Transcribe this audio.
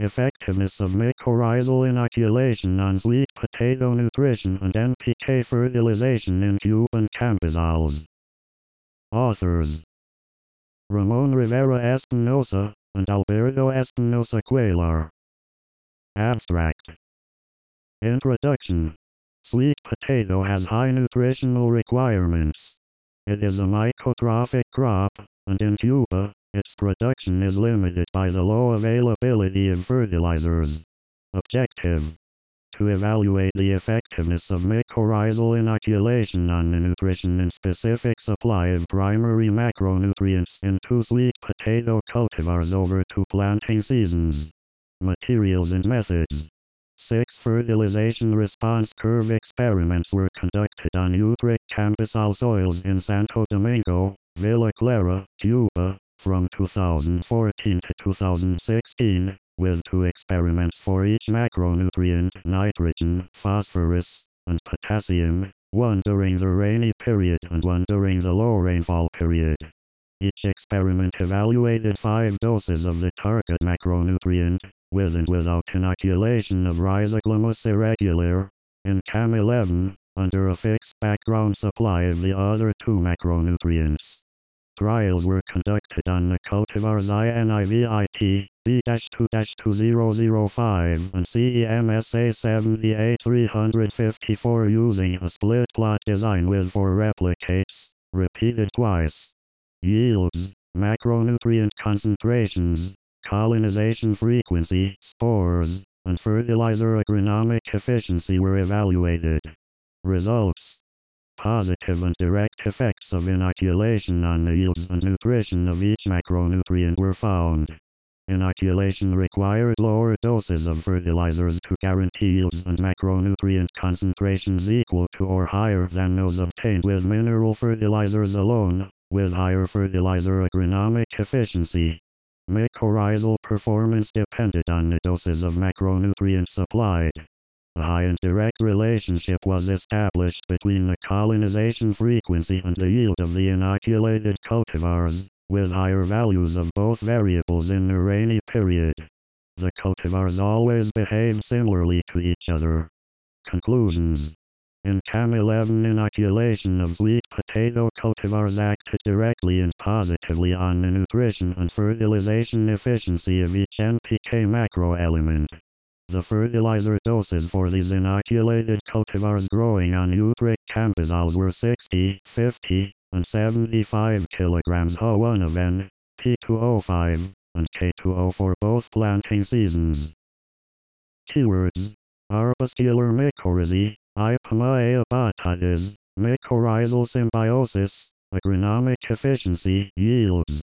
Effectiveness of mycorrhizal inoculation on sweet potato nutrition and NPK fertilization in Cuban campesals. Authors: Ramon Rivera Espinosa and Alberto Espinosa Cuellar. Abstract. Introduction. Sweet potato has high nutritional requirements. It is a mycotrophic crop, and in Cuba, its production is limited by the low availability of fertilizers. Objective: to evaluate the effectiveness of mycorrhizal inoculation on the nutrition and specific supply of primary macronutrients in 2 sweet potato cultivars over 2 planting seasons. Materials and methods. 6 fertilization response curve experiments were conducted on euteric campesal soils in Santo Domingo, Villa Clara, Cuba, from 2014 to 2016, with 2 experiments for each macronutrient, nitrogen, phosphorus, and potassium, one during the rainy period and one during the low rainfall period. Each experiment evaluated 5 doses of the target macronutrient, with and without inoculation of Rhizoglamus irregulare, in CAM11, under a fixed background supply of the other 2 macronutrients. Trials were conducted on the cultivars INIVIT B-2-2005 and CEMSA 78-354 using a split plot design with 4 replicates, repeated twice. Yields, macronutrient concentrations, colonization frequency, spores, and fertilizer agronomic efficiency were evaluated. Results: positive and direct effects of inoculation on the yields and nutrition of each macronutrient were found. Inoculation required lower doses of fertilizers to guarantee yields and macronutrient concentrations equal to or higher than those obtained with mineral fertilizers alone, with higher fertilizer agronomic efficiency. Mycorrhizal performance depended on the doses of macronutrients supplied. A high and direct relationship was established between the colonization frequency and the yield of the inoculated cultivars, with higher values of both variables in the rainy period. The cultivars always behaved similarly to each other. Conclusions: in CAM11, inoculation of sweet potato cultivars acted directly and positively on the nutrition and fertilization efficiency of each NPK macro element. The fertilizer doses for these inoculated cultivars growing on euteric campesals were 60, 50, and 75 kilograms H1 of N, P2O5, and K2O for both planting seasons. Keywords: arbuscular mycorrhizae, Ipoma aeobatides, mycorrhizal symbiosis, agronomic efficiency, yields.